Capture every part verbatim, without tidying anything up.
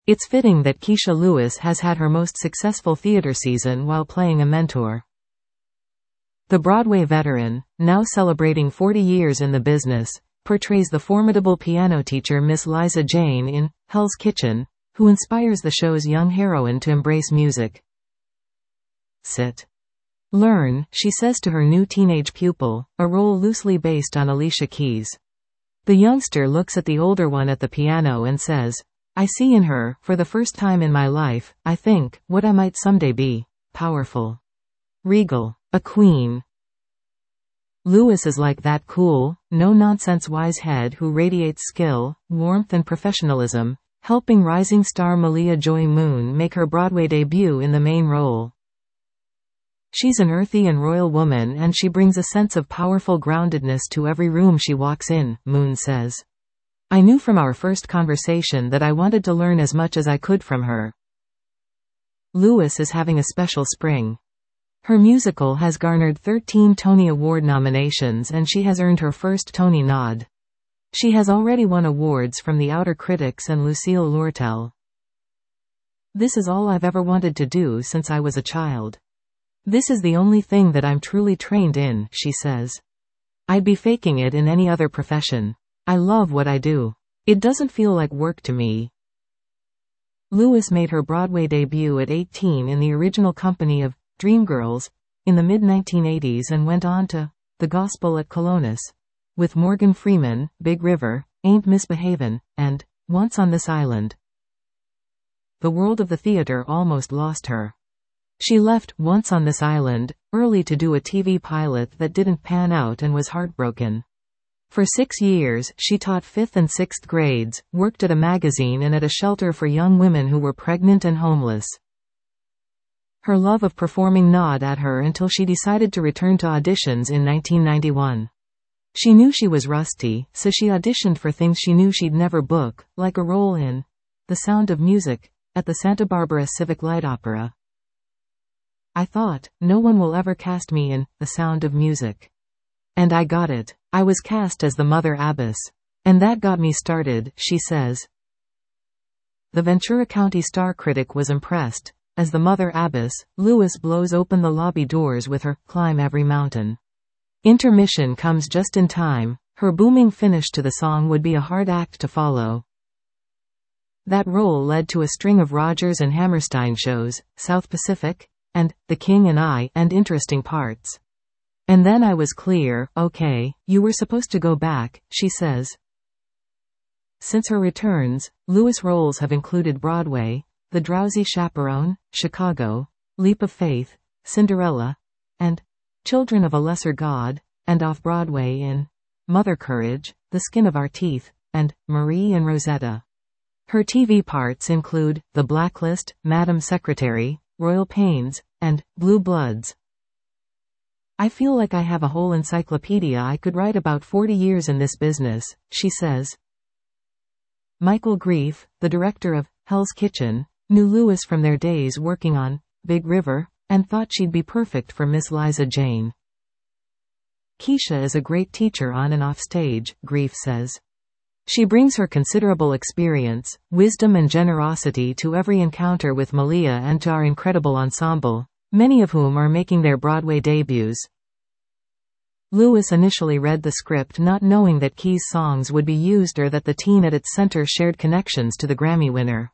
It's fitting that Keisha Lewis has had her most successful theater season while playing a mentor. The Broadway veteran, now celebrating forty years in the business, portrays the formidable piano teacher Miss Liza Jane in Hell's Kitchen, who inspires the show's young heroine to embrace music. Sit. Learn, she says to her new teenage pupil, a role loosely based on Alicia Keys. The youngster looks at the older one at the piano and says, "I see in her, for the first time in my life, I think, what I might someday be. Powerful. Regal. A queen." Lewis is like that cool, no-nonsense wise head who radiates skill, warmth and professionalism, helping rising star Malia Joy Moon make her Broadway debut in the main role. She's an earthy and royal woman and she brings a sense of powerful groundedness to every room she walks in, Moon says. "I knew from our first conversation that I wanted to learn as much as I could from her." Lewis is having a special spring. Her musical has garnered thirteen Tony Award nominations and she has earned her first Tony nod. She has already won awards from The Outer Critics and Lucille Lortel. "This is all I've ever wanted to do since I was a child. This is the only thing that I'm truly trained in," she says. "I'd be faking it in any other profession. I love what I do. It doesn't feel like work to me." Lewis made her Broadway debut at eighteen in the original company of Dreamgirls in the mid nineteen eighties and went on to The Gospel at Colonus with Morgan Freeman, Big River, Ain't Misbehavin', and Once on This Island. The world of the theater almost lost her. She left Once on This Island early to do a T V pilot that didn't pan out and was heartbroken. For six years, she taught fifth and sixth grades, worked at a magazine and at a shelter for young women who were pregnant and homeless. Her love of performing gnawed at her until she decided to return to auditions in nineteen ninety-one. She knew she was rusty, so she auditioned for things she knew she'd never book, like a role in The Sound of Music at the Santa Barbara Civic Light Opera. "I thought, no one will ever cast me in The Sound of Music. And I got it. I was cast as the Mother Abbess. And that got me started," she says. The Ventura County Star-Critic was impressed. As the Mother Abbess, Lewis blows open the lobby doors with her Climb Every Mountain. Intermission comes just in time. Her booming finish to the song would be a hard act to follow. That role led to a string of Rodgers and Hammerstein shows, South Pacific, and The King and I, and interesting parts. "And then I was clear, okay, you were supposed to go back," she says. Since her returns, Lewis roles have included Broadway, The Drowsy Chaperone, Chicago, Leap of Faith, Cinderella, and Children of a Lesser God, and off-Broadway in Mother Courage, The Skin of Our Teeth, and Marie and Rosetta. Her T V parts include The Blacklist, Madam Secretary, Royal Pains, and Blue Bloods. "I feel like I have a whole encyclopedia I could write about forty years in this business," she says. Michael Greif, the director of Hell's Kitchen, knew Lewis from their days working on Big River, and thought she'd be perfect for Miss Liza Jane. "Keisha is a great teacher on and off stage," Greif says. "She brings her considerable experience, wisdom and generosity to every encounter with Malia and to our incredible ensemble, many of whom are making their Broadway debuts." Lewis initially read the script not knowing that Keys' songs would be used or that the teen at its center shared connections to the Grammy winner.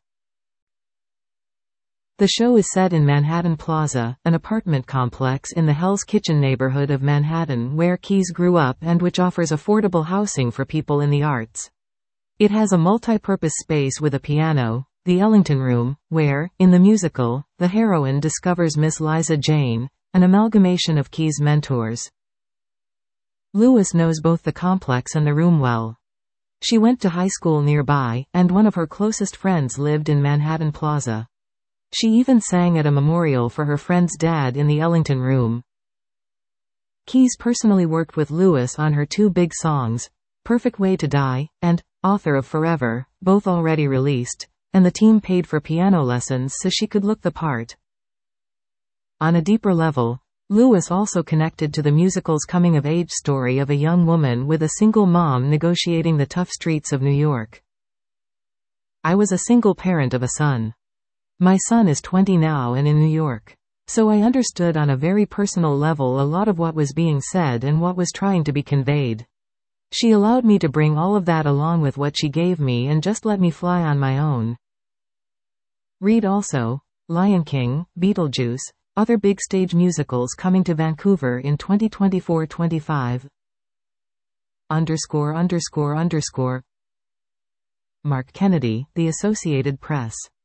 The show is set in Manhattan Plaza, an apartment complex in the Hell's Kitchen neighborhood of Manhattan where Keys grew up and which offers affordable housing for people in the arts. It has a multi-purpose space with a piano, the Ellington Room, where, in the musical, the heroine discovers Miss Liza Jane, an amalgamation of Keys' mentors. Lewis knows both the complex and the room well. She went to high school nearby, and one of her closest friends lived in Manhattan Plaza. She even sang at a memorial for her friend's dad in the Ellington Room. Keys personally worked with Lewis on her two big songs, Perfect Way to Die, and Author of Forever, both already released, and the team paid for piano lessons so she could look the part. On a deeper level, Lewis also connected to the musical's coming-of-age story of a young woman with a single mom negotiating the tough streets of New York. I was a single parent of a son. My son is twenty now and in New York. So I understood on a very personal level a lot of what was being said and what was trying to be conveyed. She allowed me to bring all of that along with what she gave me and just let me fly on my own. Read also, Lion King, Beetlejuice, other big stage musicals coming to Vancouver in twenty twenty-four twenty-five. Underscore underscore underscore. Mark Kennedy, The Associated Press.